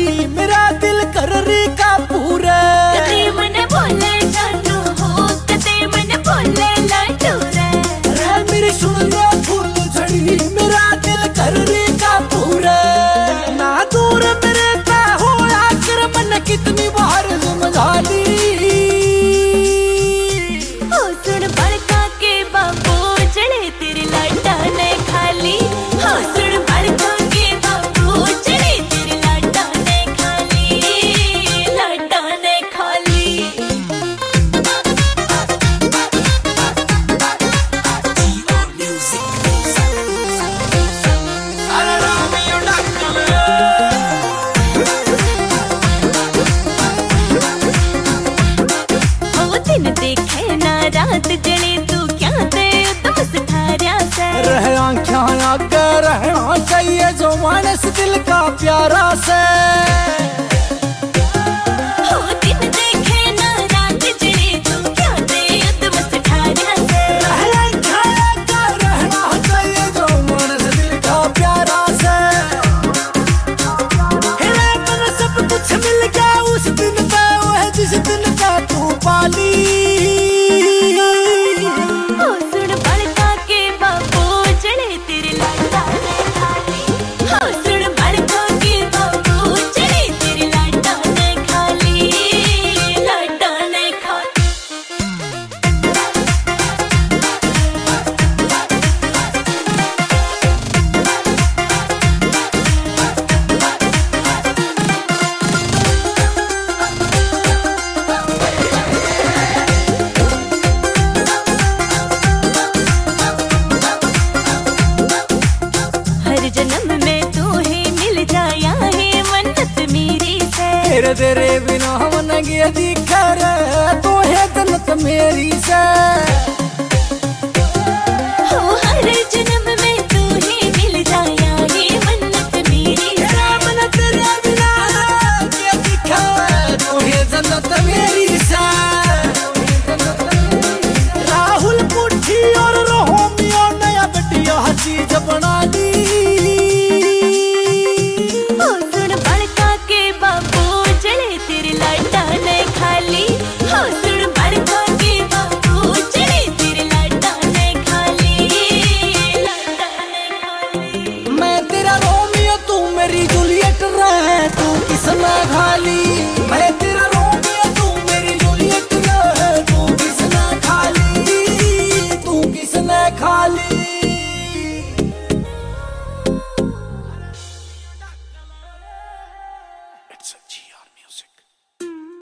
छड़ी मेरा दिल कर री का पूरा कदे मन बोले जानू हो कदे मन बोले लाडू रे मेरी सुन ले फूल छड़ी मेरा दिल कर री का पूरा ना दूर मेरे का हो आखिर मन कितनी बार समझा ली हो सुन बड़का के बाबू जड़े तेरे लाडा ने खाली हो सुन बड़का के बाबू जड़े तेरे लाडा ने खाली लाडा ने खाली दिन देखे ना रात जले तू क्या दे तुम सितारा से रह आँखें आगे रहना चाहिए जो मानस दिल का प्यारा से हो दिन देखे ना रात जले तू क्या दे तुम सितारा से रह आँखें आगे रहना चाहिए जो मानस दिल का प्यारा से हिले मन सब कुछ मिल गया उस दिन पे वो है जिस दिन पे तू पाली जन्म में तू ही मिल जाया है मन्नत मेरी से तेरे बिना मन गया दिखा रे तू है जन्नत मेरी से।